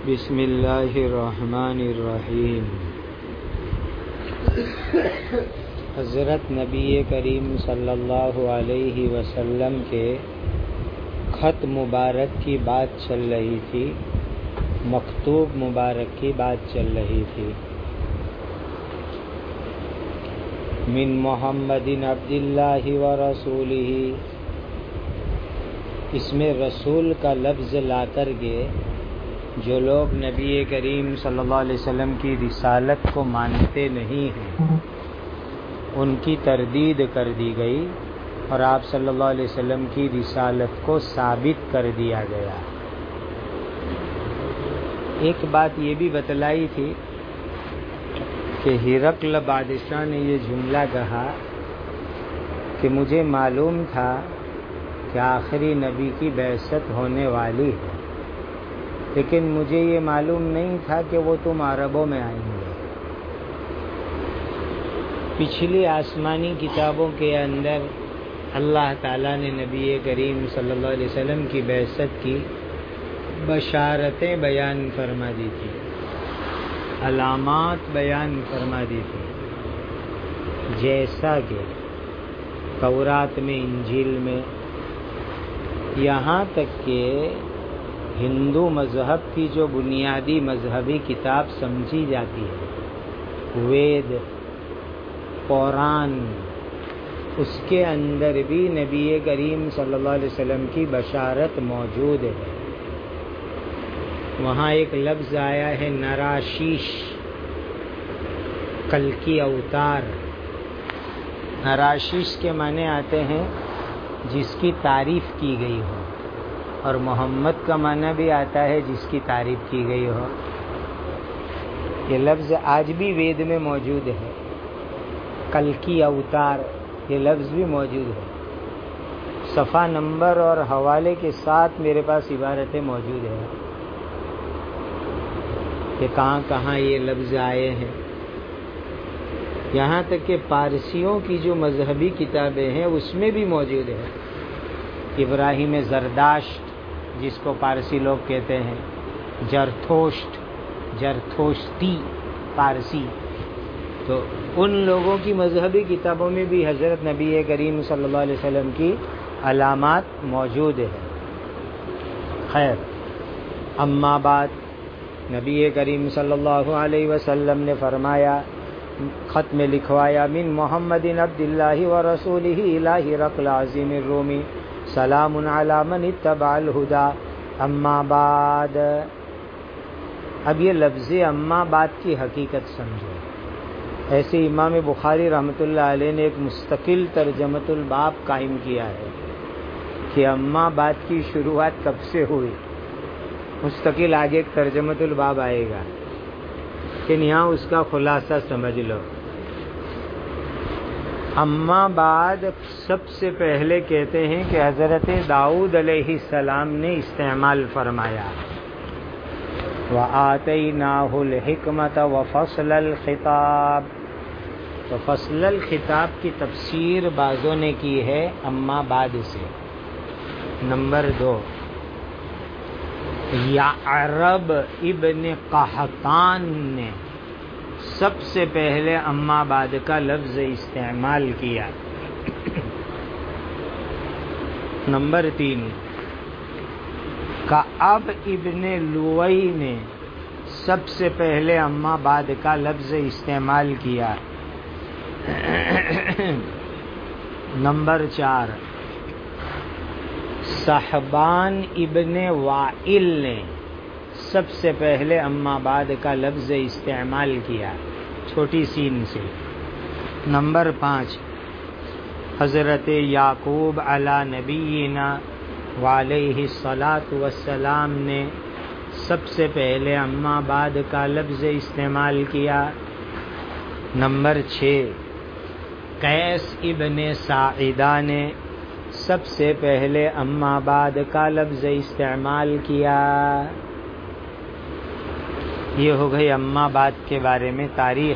بسم اللہ الرحمن الرحیم۔ حضرت نبی کریم صلی اللہ علیہ وسلم کے خط مبارک کی بات چل رہی تھی، مکتوب مبارک کی بات چل رہی تھی۔ من محمد عبد اللہ و رسولہ، اس میں رسول کا لفظ لا کر کے جو لوگ نبی کریم صلی اللہ علیہ وسلم کی رسالت کو مانتے نہیں ہیں ان کی تردید کر دی گئی اور آپ صلی اللہ علیہ وسلم کی رسالت کو ثابت کر دیا گیا۔ ایک بات یہ بھی بتلائی تھی کہ ہرقل بادشاہ نے یہ جملہ کہا کہ مجھے معلوم تھا کہ آخری نبی کی بعثت ہونے والی ہے، لیکن مجھے یہ معلوم نہیں تھا کہ وہ تم عربوں میں آئیں گے۔ پچھلی آسمانی کتابوں کے اندر اللہ تعالیٰ نے نبی کریم صلی اللہ علیہ وسلم کی بعثت کی بشارتیں بیان فرما دی تھی، علامات بیان فرما دی تھی، جیسا کہ تورات میں، انجیل میں، یہاں تک کہ ہندو مذہب کی جو بنیادی مذہبی کتاب سمجھی جاتی ہے، وید، قرآن، اس کے اندر بھی نبی کریم صلی اللہ علیہ وسلم کی بشارت موجود ہے۔ وہاں ایک لفظ آیا ہے نراشیش، کلکی اوتار۔ نراشیش کے معنی آتے ہیں جس کی تعریف کی گئی ہو، اور محمد کا معنی بھی آتا ہے جس کی تعریف کی گئی ہو۔ یہ لفظ آج بھی وید میں موجود ہے، کلکی اوتار، یہ لفظ بھی موجود ہے۔ صفحہ نمبر اور حوالے کے ساتھ میرے پاس عبارتیں موجود ہیں کہ کہاں کہاں یہ لفظ آئے ہیں۔ یہاں تک کہ پارسیوں کی جو مذہبی کتابیں ہیں اس میں بھی موجود ہے۔ ابراہیم زرداشت جس کو پارسی لوگ کہتے ہیں، جرتھوشٹ، جرتھوشتی پارسی، تو ان لوگوں کی مذہبی کتابوں میں بھی حضرت نبی کریم صلی اللہ علیہ وسلم کی علامات موجود ہیں۔ خیر، اما بعد، نبی کریم صلی اللہ علیہ وسلم نے فرمایا، خط میں لکھوایا، من محمد عبد اللہ و رسولہ الی ہرقل عظیم الرومی، سلام علی من اتبع الہدی، اما بعد۔ اب یہ لفظ اما بعد کی حقیقت سمجھو۔ ایسے امام بخاری رحمۃ اللہ علیہ نے ایک مستقل ترجمۃ الباب قائم کیا ہے کہ اما بعد کی شروعات کب سے ہوئی، مستقل آگے ایک ترجمۃ الباب آئے گا، لیکن یہاں اس کا خلاصہ سمجھ لو۔ اما بعد سب سے پہلے کہتے ہیں کہ حضرت داؤد علیہ السلام نے استعمال فرمایا، وَآتَيْنَاهُ الْحِكْمَةَ وَفَصْلَ الْخِطَابِ، تو فصل الخطاب کی تفسیر بعضوں نے کی ہے اما بعد سے۔ نمبر 2، یعرب ابن قحطان نے سب سے پہلے اما بعد کا لفظ استعمال کیا۔ نمبر 3، کعب ابن لوئی نے سب سے پہلے اما بعد کا لفظ استعمال کیا۔ نمبر 4، صحبان ابن وائل نے سب سے پہلے اما بعد کا لفظ استعمال کیا، چھوٹی سین سے۔ نمبر 5، حضرت یعقوب علی نبینا وعلیہ الصلاۃ والسلام نے سب سے پہلے اما بعد کا لفظ استعمال کیا۔ نمبر 6، قیس ابن ساعدہ نے سب سے پہلے اما بعد کا لفظ استعمال کیا۔ یہ ہو گئی اما بعد کے بارے میں تاریخ۔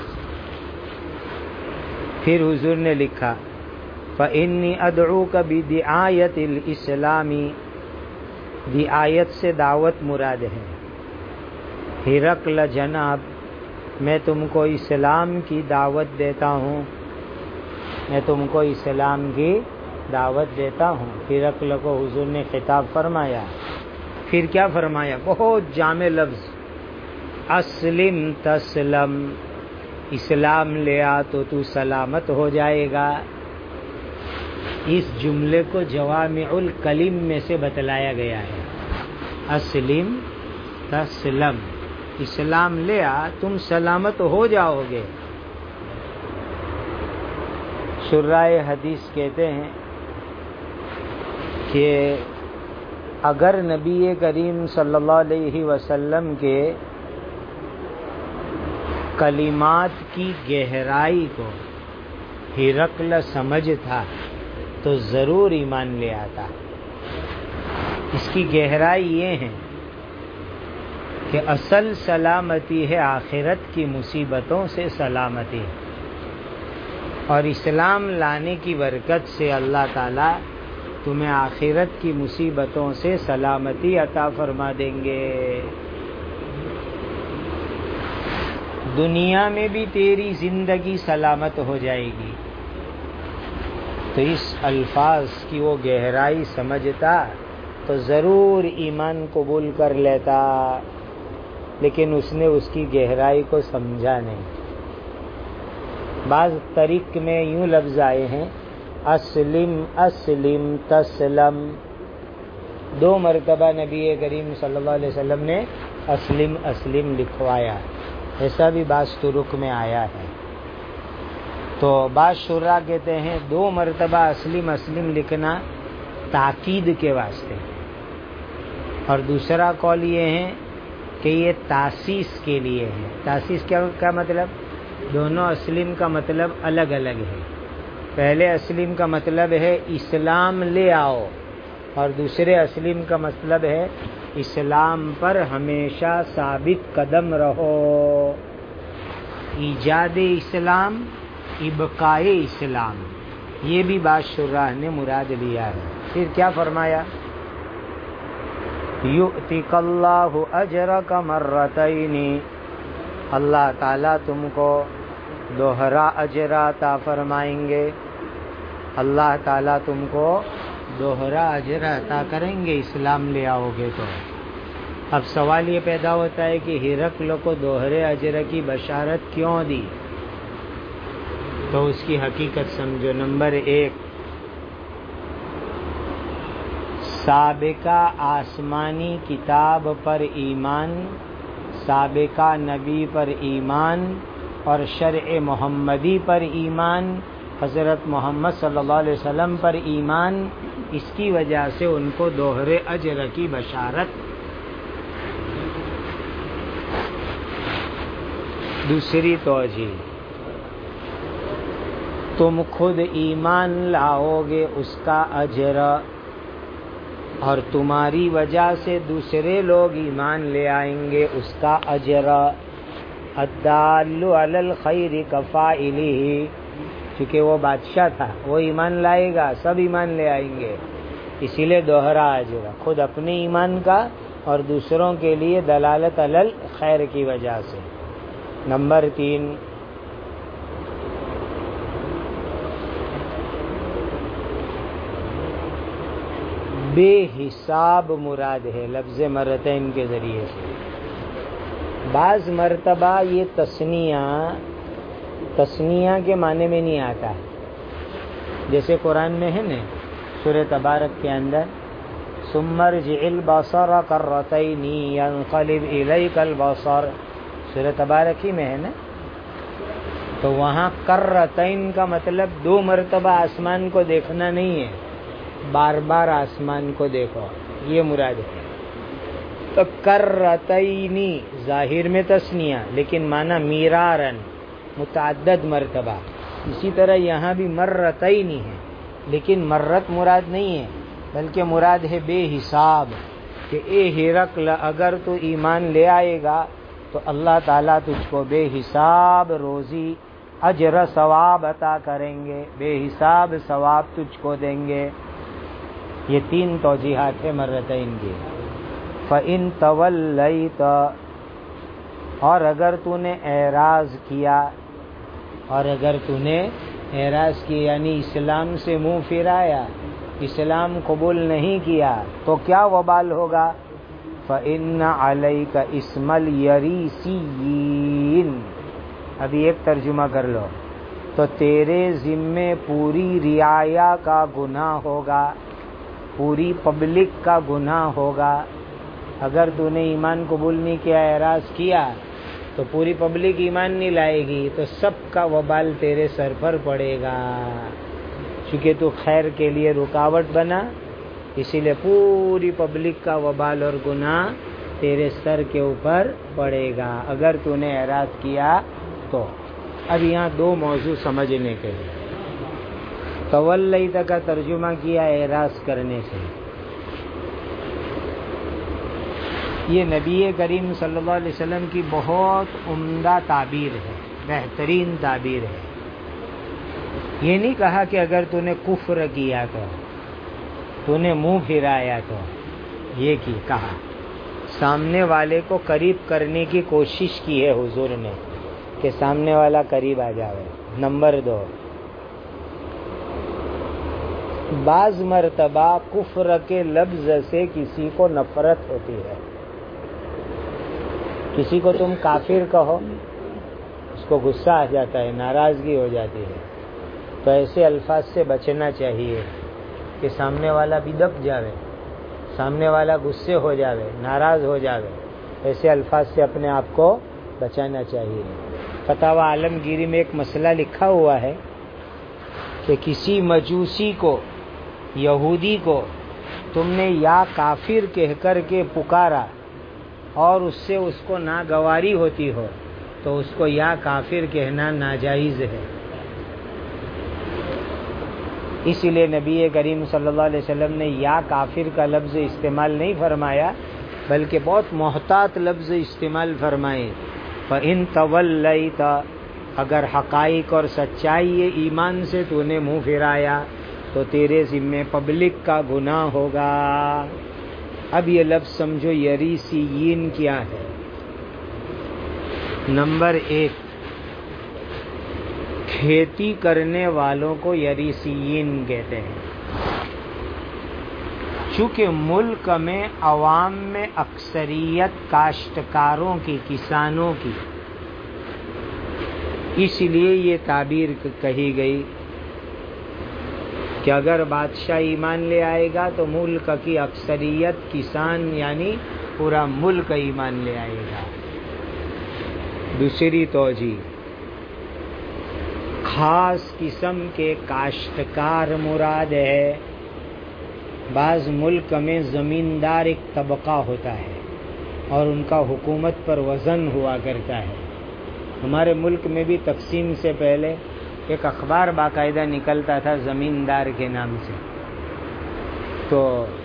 پھر حضور نے لکھا، فَإِنِّي أَدْعُوكَ بِدِعَايَةِ الْإِسْلَامِ، دعایت سے دعوت مراد ہے، ہرقل جناب، میں تم کو اسلام کی دعوت دیتا ہوں، میں تم کو اسلام کی دعوت دیتا ہوں۔ ہرقل کو حضور نے خطاب فرمایا، پھر کیا فرمایا؟ بہت جامع لفظ، اسلم تسلم، اسلام لے آ تو تو سلامت ہو جائے گا۔ اس جملے کو جوامع الکلم میں سے بتلایا گیا ہے، اسلم تسلم، اسلام لے آ تم سلامت ہو جاؤ گے۔ شرائع حدیث کہتے ہیں کہ اگر نبی کریم صلی اللہ علیہ وسلم کے کلمات کی گہرائی کو ہرقل سمجھتا تو ضرور ایمان لے آتا۔ اس کی گہرائی یہ ہے کہ اصل سلامتی ہے آخرت کی مصیبتوں سے سلامتی، اور اسلام لانے کی برکت سے اللہ تعالیٰ تمہیں آخرت کی مصیبتوں سے سلامتی عطا فرما دیں گے۔ دنیا میں بھی تیری زندگی سلامت ہو جائے گی۔ تو اس الفاظ کی وہ گہرائی سمجھتا تو ضرور ایمان قبول کر لیتا، لیکن اس نے اس کی گہرائی کو سمجھا نہیں۔ بعض طریق میں یوں لفظ آئے ہیں، اسلم اسلم تسلم، 2 مرتبہ نبی کریم صلی اللہ علیہ وسلم نے اسلم اسلم لکھوایا، ایسا بھی بعض طرق میں آیا ہے۔ تو بعض شراح کہتے ہیں 2 مرتبہ اسلم اسلم لکھنا تاکید کے واسطے، اور دوسرا قول یہ ہے کہ یہ تاسیس کے لیے ہے۔ تاسیس کیا مطلب؟ دونوں اسلم کا مطلب الگ الگ ہے۔ پہلے اسلم کا مطلب ہے اسلام لے آؤ، اور دوسرے اسلم کا مطلب ہے اسلام پر ہمیشہ ثابت قدم رہو۔ ایجاد اسلام، ابقائے اسلام، یہ بھی بعض شراح نے مراد لیا ہے۔ پھر کیا فرمایا؟ یؤتک اللہ اجرک مرتین، اللہ تعالیٰ تم کو دوہرا اجر عطا فرمائیں گے، اللہ تعالیٰ تم کو دوہرا اجر عطا کریں گے اسلام لے آؤ گے تو۔ اب سوال یہ پیدا ہوتا ہے کہ ہرقل کو دوہرے اجر کی بشارت کیوں دی؟ تو اس کی حقیقت سمجھو۔ نمبر 1، سابقہ آسمانی کتاب پر ایمان، سابقہ نبی پر ایمان، اور شرع محمدی پر ایمان، حضرت محمد صلی اللہ علیہ وسلم پر ایمان، اس کی وجہ سے ان کو دوہرے اجر کی بشارت۔ دوسری توجہ، تم خود ایمان لاؤ گے اس کا اجر، اور تمہاری وجہ سے دوسرے لوگ ایمان لے آئیں گے اس کا اجر۔ الدال علی الخیر کفاعلہ، چونکہ وہ بادشاہ تھا، وہ ایمان لائے گا، سب ایمان لے آئیں گے، اسی لیے دوہرا اجر، خود اپنے ایمان کا اور دوسروں کے لیے دلالت علی الخیر کی وجہ سے۔ نمبر 3، بے حساب مراد ہے لفظ مرتين کے ذریعے سے۔ بعض مرتبہ یہ تثنیہ کے معنی میں نہیں آتا ہے، جیسے قرآن میں ہے نا سورہ تبارک کے اندر ثم ارجع البصر کرتين ينقلب اليك البصر، سورہ تبارک ہی میں ہے نا، تو وہاں کرتين کا مطلب 2 مرتبہ آسمان کو دیکھنا نہیں ہے، بار بار آسمان کو دیکھو، یہ مراد ہے۔ تو کرتینی ظاہر میں تثنیہ، لیکن معنی میرارن، متعدد مرتبہ۔ اسی طرح یہاں بھی مرتینی ہے، لیکن مرت مراد نہیں ہے، بلکہ مراد ہے بے حساب، کہ اے ہرقل اگر تو ایمان لے آئے گا تو اللہ تعالیٰ تجھ کو بے حساب روزی اجر ثواب عطا کریں گے، بے حساب ثواب تجھ کو دیں گے۔ یہ 3 توجیحات ہیں مرتين کی۔ فَإِن تَوَلَّيْتَ، اور اگر تو نے اعراض کیا، یعنی اسلام سے منہ پھرایا، اسلام قبول نہیں کیا، تو کیا وبال ہوگا؟ فَإِنَّ عَلَيْكَ اسْمَ الْيَرِيسِيِّينَ۔ ابھی ایک ترجمہ کر لو، تو تیرے ذمے پوری رعایا کا گناہ ہوگا، پوری پبلک کا گناہ ہوگا۔ اگر تو نے ایمان قبول نہیں کیا، اعراض کیا، تو پوری پبلک ایمان نہیں لائے گی، تو سب کا وبال تیرے سر پر پڑے گا۔ چونکہ تو خیر کے لیے رکاوٹ بنا، اسی لیے پوری پبلک کا وبال اور گناہ تیرے سر کے اوپر پڑے گا اگر تو نے اعراض کیا تو۔ اب یہاں دو موضوع سمجھنے کے لیے، تولیت کا ترجمہ کیا اعراض کرنے سے۔ یہ نبی کریم صلی اللہ علیہ وسلم کی بہت عمدہ تعبیر ہے، بہترین تعبیر ہے۔ یہ نہیں کہا کہ اگر تو نے کفر کیا تو نے منہ پھرایا تو، یہ کہا سامنے والے کو قریب کرنے کی کوشش کی ہے حضور نے کہ سامنے والا قریب آ جاوے۔ نمبر 2، بعض مرتبہ کفر کے لفظ سے کسی کو نفرت ہوتی ہے۔ کسی کو تم کافر کہو، اس کو غصہ آ جاتا ہے، ناراضگی ہو جاتی ہے، تو ایسے الفاظ سے بچنا چاہیے کہ سامنے والا بھی دب جاوے، سامنے والا غصے ہو جاوے، ناراض ہو جاوے، ایسے الفاظ سے اپنے آپ کو بچانا چاہیے۔ فتاوی عالمگیری میں ایک مسئلہ لکھا ہوا ہے کہ کسی مجوسی کو، یہودی کو تم نے یا کافر کہہ کر کے پکارا اور اس سے اس کو ناگواری ہوتی ہو تو اس کو یا کافر کہنا ناجائز ہے۔ اسی لیے نبی کریم صلی اللہ علیہ وسلم نے یا کافر کا لفظ استعمال نہیں فرمایا، بلکہ بہت محتاط لفظ استعمال فرمائے۔ فَإِن تَوَلَّيْتَ، اگر حقائق اور سچائی ایمان سے تو نے منہ پھرایا تو تیرے ذمے پبلک کا گناہ ہوگا۔ اب یہ لفظ سمجھو یریسیین کیا ہے۔ نمبر 1، کھیتی کرنے والوں کو یریسیین کہتے ہیں۔ چونکہ ملک میں عوام میں اکثریت کاشتکاروں کی، کسانوں کی، اس لیے یہ تعبیر کہی گئی کہ اگر بادشاہ ایمان لے آئے گا تو ملک کی اکثریت کسان یعنی پورا ملک ایمان لے آئے گا۔ دوسری توجہ، خاص قسم کے کاشتکار مراد ہے۔ بعض ملک میں زمیندار ایک طبقہ ہوتا ہے اور ان کا حکومت پر وزن ہوا کرتا ہے۔ ہمارے ملک میں بھی تقسیم سے پہلے ایک اخبار باقاعدہ نکلتا تھا زمیندار کے نام سے۔ تو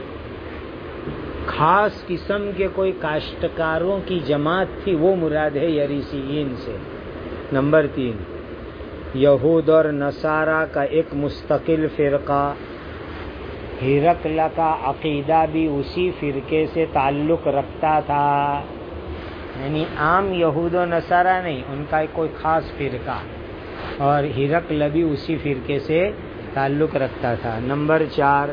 خاص قسم کے کوئی کاشتکاروں کی جماعت تھی، وہ مراد ہے یریسیین سے۔ نمبر 3، یہود اور نصارہ کا ایک مستقل فرقہ، ہرقل کا عقیدہ بھی اسی فرقے سے تعلق رکھتا تھا، یعنی عام یہود و نصارہ نہیں، ان کا کوئی خاص فرقہ، اور ہرقل بھی اسی فرقے سے تعلق رکھتا تھا۔ نمبر 4،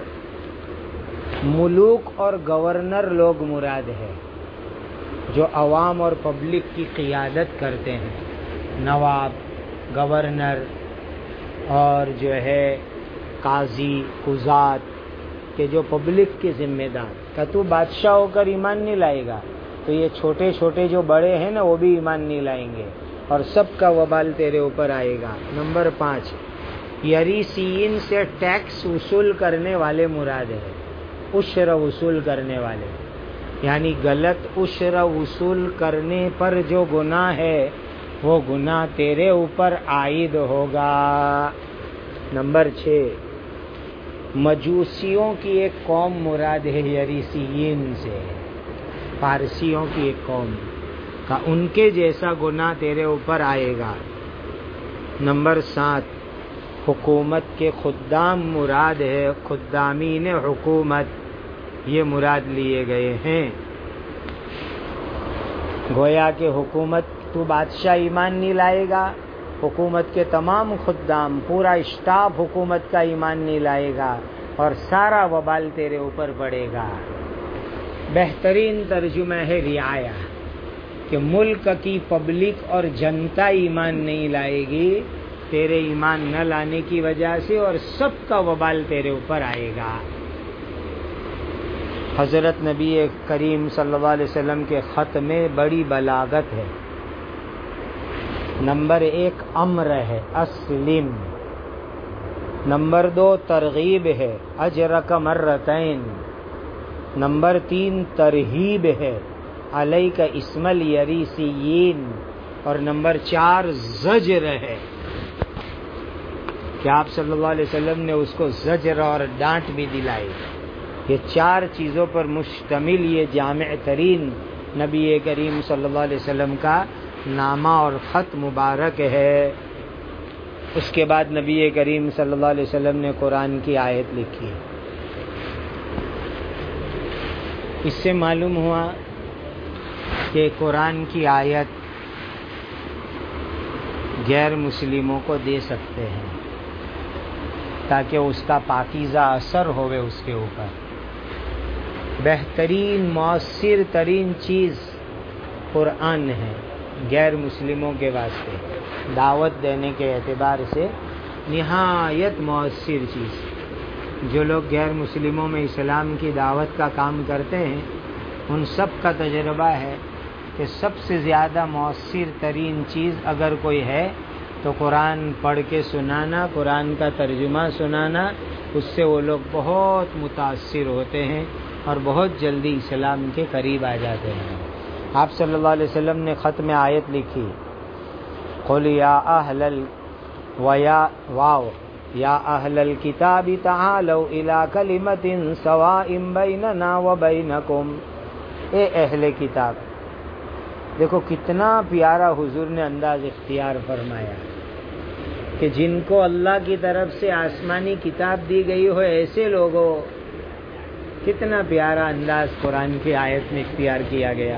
ملوک اور گورنر لوگ مراد ہے جو عوام اور پبلک کی قیادت کرتے ہیں، نواب، گورنر اور جو ہے قاضی، قضات کہ جو پبلک کے ذمہ دار۔ کہ تو بادشاہ ہو کر ایمان نہیں لائے گا تو یہ چھوٹے چھوٹے جو بڑے ہیں نا وہ بھی ایمان نہیں لائیں گے اور سب کا وبال تیرے اوپر آئے گا۔ نمبر 5، یریسیین سے ٹیکس وصول کرنے والے مراد ہے، عشر وصول کرنے والے، یعنی غلط عشر وصول کرنے پر جو گناہ ہے وہ گناہ تیرے اوپر عائد ہوگا۔ نمبر 6، مجوسیوں کی ایک قوم مراد ہے یریسیین سے، فارسیوں کی ایک قوم کا، ان کے جیسا گناہ تیرے اوپر آئے گا۔ نمبر 7، حکومت کے خدام مراد ہے، خدامین حکومت یہ مراد لیے گئے ہیں۔ گویا کہ حکومت تو بادشاہ ایمان نہیں لائے گا، حکومت کے تمام خدام، پورا اسٹاف حکومت کا ایمان نہیں لائے گا اور سارا وبال تیرے اوپر پڑے گا۔ بہترین ترجمہ ہے رعایا، کہ ملک کی پبلک اور جنتا ایمان نہیں لائے گی تیرے ایمان نہ لانے کی وجہ سے، اور سب کا وبال تیرے اوپر آئے گا۔ حضرت نبی کریم صلی اللہ علیہ وسلم کے خط میں بڑی بلاغت ہے۔ نمبر 1 امر ہے، اسلم۔ نمبر 2 ترغیب ہے، اجرک مرتین۔ نمبر 3 ترہیب ہے، علیک اسم الیریسیین۔ اور نمبر 4 زجر ہے کہ آپ صلی اللہ علیہ وسلم نے اس کو زجر اور ڈانٹ بھی دلائی۔ یہ 4 چیزوں پر مشتمل یہ جامع ترین نبی کریم صلی اللہ علیہ وسلم کا نامہ اور خط مبارک ہے۔ اس کے بعد نبی کریم صلی اللہ علیہ وسلم نے قرآن کی آیت لکھی۔ اس سے معلوم ہوا کہ قرآن کی آیت غیر مسلموں کو دے سکتے ہیں تاکہ اس کا پاکیزہ اثر ہوئے اس کے اوپر۔ بہترین مؤثر ترین چیز قرآن ہے غیر مسلموں کے واسطے، دعوت دینے کے اعتبار سے نہایت مؤثر چیز۔ جو لوگ غیر مسلموں میں اسلام کی دعوت کا کام کرتے ہیں ان سب کا تجربہ ہے کہ سب سے زیادہ مؤثر ترین چیز اگر کوئی ہے تو قرآن پڑھ کے سنانا، قرآن کا ترجمہ سنانا۔ اس سے وہ لوگ بہت متاثر ہوتے ہیں اور بہت جلدی اسلام کے قریب آ جاتے ہیں۔ آپ صلی اللہ علیہ وسلم نے خط میں آیت لکھی، قل یا اہل الکتاب تعالوا الی کلمۃ سواء بیننا وبینکم۔ اے اہل کتاب، دیکھو کتنا پیارا حضور نے انداز اختیار فرمایا کہ جن کو اللہ کی طرف سے آسمانی کتاب دی گئی ہو ایسے لوگوں، کتنا پیارا انداز قرآن کی آیت میں اختیار کیا گیا۔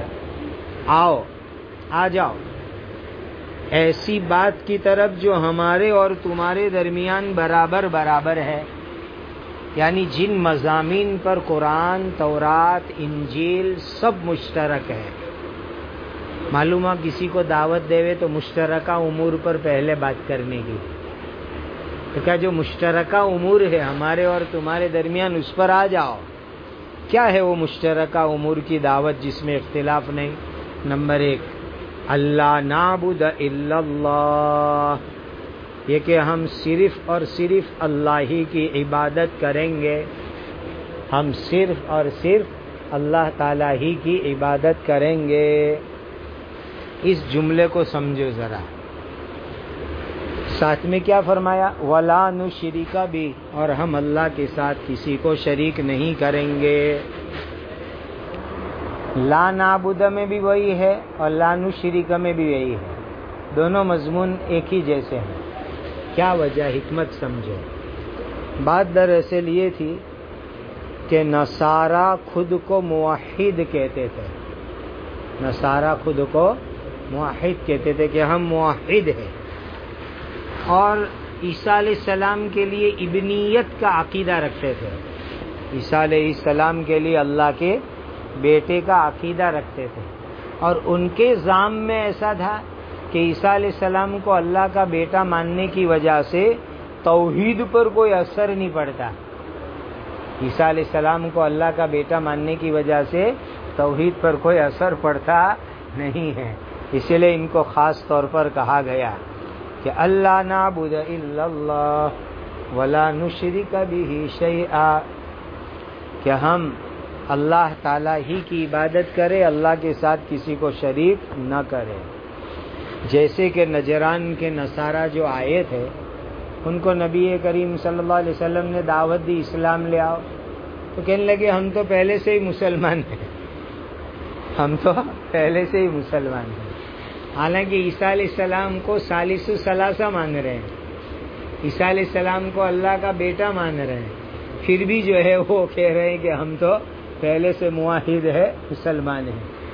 آ جاؤ ایسی بات کی طرف جو ہمارے اور تمہارے درمیان برابر برابر ہے، یعنی جن مضامین پر قرآن، تورات، انجیل سب مشترک ہے۔ معلوم ہے کسی کو دعوت دے تو مشترکہ امور پر پہلے بات کرنے کی، تو کیا جو مشترکہ امور ہے ہمارے اور تمہارے درمیان اس پر آ جاؤ۔ کیا ہے وہ مشترکہ امور کی دعوت جس میں اختلاف نہیں؟ نمبر 1 اللہ نعبد الا اللہ، یہ کہ ہم صرف اور صرف اللہ ہی کی عبادت کریں گے، ہم صرف اور صرف اللہ تعالی ہی کی عبادت کریں گے۔ اس جملے کو سمجھو ذرا، ساتھ میں کیا فرمایا؟ وَلَا نُشْرِكَ بِهِ، اور ہم اللہ کے ساتھ کسی کو شریک نہیں کریں گے۔ لا نعبد میں بھی وہی ہے اور لا نشرک میں بھی وہی ہے، دونوں مضمون ایک ہی جیسے ہیں۔ کیا وجہ، حکمت سمجھو۔ بات دراصل یہ تھی کہ نصارہ خود کو موحد کہتے تھے، نصارہ خود کو موحد کہتے تھے کہ ہم موحد ہیں، اور عیسیٰ علیہ السلام کے لیے ابنیت کا عقیدہ رکھتے تھے، عیسیٰ علیہ السلام کے لیے اللہ کے بیٹے کا عقیدہ رکھتے تھے، اور ان کے ذام میں ایسا تھا کہ عیسیٰ علیہ السلام کو اللہ کا بیٹا ماننے کی وجہ سے توحید پر کوئی اثر نہیں پڑتا۔ عیسیٰ علیہ السلام کو اللہ کا بیٹا ماننے کی وجہ سے توحید پر کوئی اثر پڑتا نہیں ہے، اسی لیے ان کو خاص طور پر کہا گیا کہ اللہ نعبد الا اللہ ولا نشرک بہ شیئا، کہ ہم اللہ تعالیٰ ہی کی عبادت کرے، اللہ کے ساتھ کسی کو شریک نہ کرے۔ جیسے کہ نجران کے نصارہ جو آئے تھے ان کو نبی کریم صلی اللہ علیہ وسلم نے دعوت دی اسلام لے آؤ، تو کہنے لگے ہم تو پہلے سے ہی مسلمان ہیں، ہم تو پہلے سے ہی مسلمان ہیں، حالانکہ عیسیٰ علیہ السلام کو ثالث الثلاثہ مان رہے ہیں، عیسیٰ علیہ السلام کو اللہ کا بیٹا مان رہے ہیں، پھر بھی جو ہے وہ کہہ رہے ہیں کہ ہم تو پہلے سے موحد ہے، مسلمان ہیں۔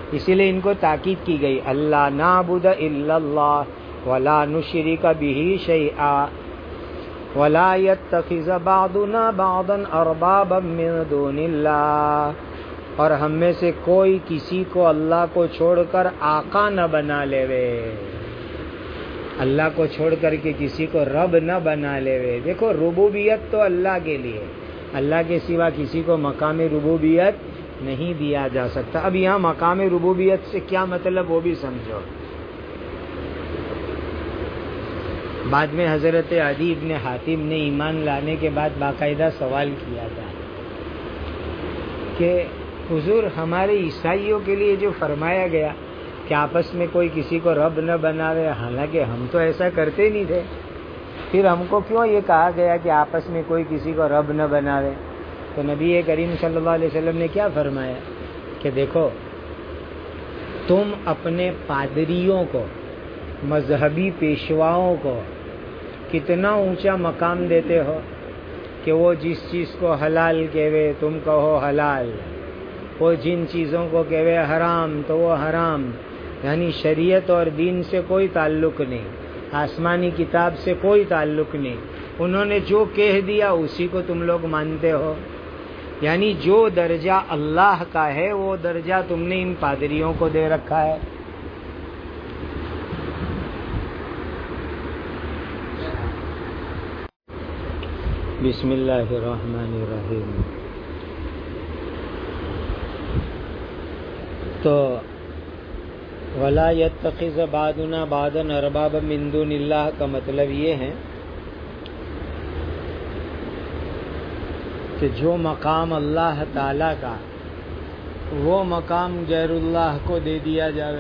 اسی لیے ان کو تاکید کی گئی اللہ نعبد الا اللہ ولا نشرک بہ شیئا ولا يتخذ بعضنا بعضا اربابا من دون اللہ، اور ہم میں سے کوئی کسی کو اللہ کو چھوڑ کر آقا نہ بنا لے وے، اللہ کو چھوڑ کر کے کسی کو رب نہ بنا لے وے۔ دیکھو ربوبیت تو اللہ کے لیے، اللہ کے سوا کسی کو مقام ربوبیت نہیں دیا جا سکتا۔ اب یہاں مقام ربوبیت سے کیا مطلب وہ بھی سمجھو۔ بعد میں حضرت عدی بن حاتم نے ایمان لانے کے بعد باقاعدہ سوال کیا تھا کہ حضور ہمارے عیسائیوں کے لیے جو فرمایا گیا کہ آپس میں کوئی کسی کو رب نہ بناوے، حالانکہ ہم تو ایسا کرتے نہیں تھے، پھر ہم کو کیوں یہ کہا گیا کہ آپس میں کوئی کسی کو رب نہ بناوے؟ تو نبی کریم صلی اللہ علیہ وسلم نے کیا فرمایا کہ دیکھو تم اپنے پادریوں کو، مذہبی پیشواؤں کو کتنا اونچا مقام دیتے ہو کہ وہ جس چیز کو حلال کہوے تم کہو حلال، وہ جن چیزوں کو کہوے حرام تو وہ حرام، یعنی شریعت اور دین سے کوئی تعلق نہیں، آسمانی کتاب سے کوئی تعلق نہیں، انہوں نے جو کہہ دیا اسی کو تم لوگ مانتے ہو، یعنی جو درجہ اللہ کا ہے وہ درجہ تم نے ان پادریوں کو دے رکھا ہے۔ بسم اللہ الرحمن الرحیم۔ تو ولا يتخذ بعضنا بعضا اربابا من دون اللہ کا مطلب یہ ہے کہ جو مقام اللہ تعالیٰ کا وہ مقام غیر اللہ کو دے دیا جاوے،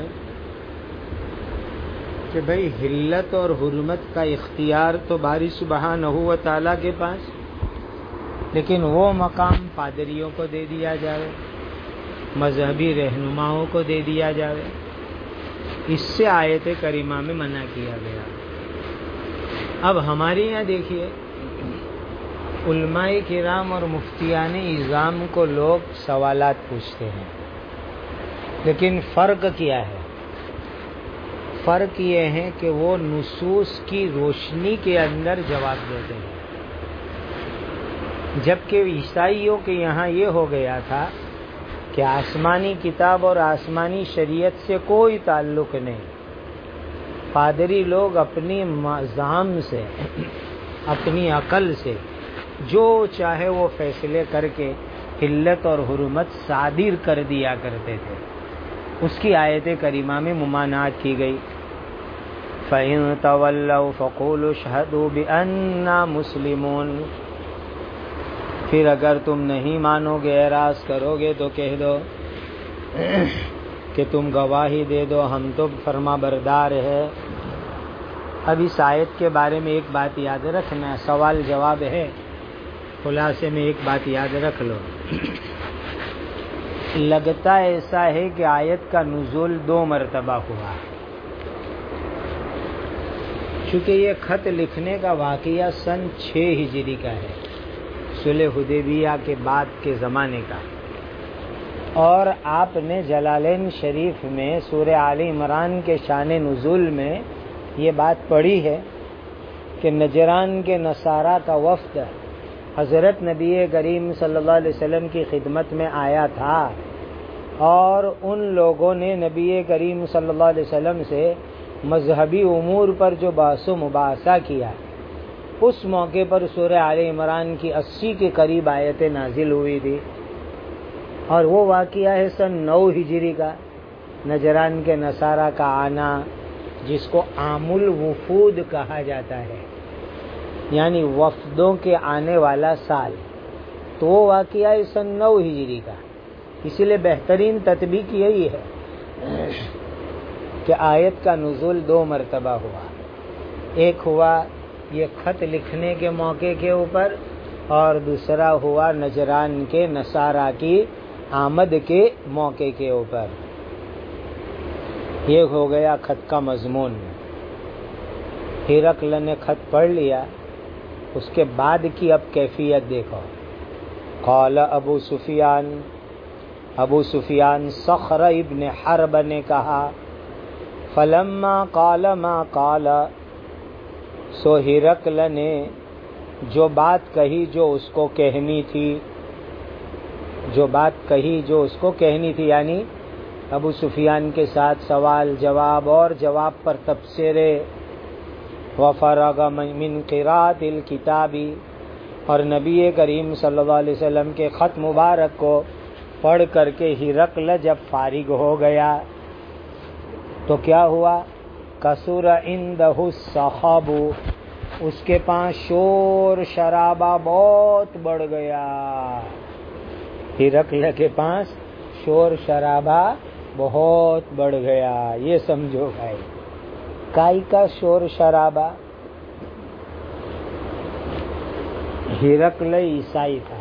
کہ بھئی حلت اور حرمت کا اختیار تو باری سبحانہ و تعالیٰ کے پاس، لیکن وہ مقام پادریوں کو دے دیا جاوے، مذہبی رہنماؤں کو دے دیا جاوے۔ اس سے آیت کریمہ میں منع کیا گیا۔ اب ہمارے یہاں دیکھیے علماء کرام اور مفتیان اعظام کو لوگ سوالات پوچھتے ہیں، لیکن فرق کیا ہے؟ فرق یہ ہے کہ وہ نصوص کی روشنی کے اندر جواب دیتے ہیں، جبکہ عیسائیوں کے یہاں یہ ہو گیا تھا کہ آسمانی کتاب اور آسمانی شریعت سے کوئی تعلق نہیں، پادری لوگ اپنی ذہن سے، اپنی عقل سے جو چاہے وہ فیصلے کر کے حلت اور حرمت صادر کر دیا کرتے تھے۔ اس کی آیت کریمہ میں ممانعت کی گئی، فَإِن تَوَلَّوْا فَقُولُوا اشْهَدُوا بِأَنَّا مُسْلِمُونَ، پھر اگر تم نہیں مانو گے، اعراض کرو گے تو کہہ دو کہ تم گواہی دے دو ہم تو فرما بردار ہے۔ اب اس آیت کے بارے میں ایک بات یاد رکھنا، سوال جواب ہے، خلاصے میں ایک بات یاد رکھ لو۔ لگتا ایسا ہے کہ آیت کا نزول 2 مرتبہ ہوا، چونکہ یہ خط لکھنے کا واقعہ سن 6 ہجری کا ہے، صلح حدیبیہ کے بعد کے زمانے کا، اور آپ نے جلالین شریف میں سورہ آل عمران کے شان نزول میں یہ بات پڑھی ہے کہ نجران کے نصارہ کا وفد حضرت نبی کریم صلی اللہ علیہ وسلم کی خدمت میں آیا تھا، اور ان لوگوں نے نبی کریم صلی اللہ علیہ وسلم سے مذہبی امور پر جو بحث و مباحثہ کیا، اس موقع پر سورہ آل عمران کی 80 کے قریب آیتیں نازل ہوئی تھی، اور وہ واقعہ ہے سن 9 ہجری کا، نجران کے نصارہ کا آنا، جس کو عام الوفود کہا جاتا ہے، یعنی وفدوں کے آنے والا سال، تو وہ واقعہ ہے سن 9 ہجری کا۔ اسی لیے بہترین تطبیق یہی ہے کہ آیت کا نزول 2 مرتبہ ہوا، ایک ہوا یہ خط لکھنے کے موقع کے اوپر، اور دوسرا ہوا نجران کے نصارہ کی آمد کے موقع کے اوپر۔ یہ ہو گیا خط کا مضمون۔ ہرقل نے خط پڑھ لیا، اس کے بعد کی اب کیفیت دیکھو۔ قال ابو سفیان ابو سفیان صخر ابن حرب نے کہا فلما قال ما قال، سو ہرقل نے جو بات کہی جو اس کو کہنی تھی، جو بات کہی جو اس کو کہنی تھی، یعنی ابو سفیان کے ساتھ سوال جواب اور جواب پر تبصرے، وفرغ من قراءۃ الکتاب، اور نبی کریم صلی اللہ علیہ وسلم کے خط مبارک کو پڑھ کر کے ہرقل جب فارغ ہو گیا تو کیا ہوا؟ کثر عنده الصخب، اس کے پاس شور شرابہ بہت بڑھ گیا۔ ہرقل کے پاس شور شرابہ بہت بڑھ گیا، یہ سمجھو بھائی کائی کا شور شرابہ؟ ہرقل عیسائی تھا،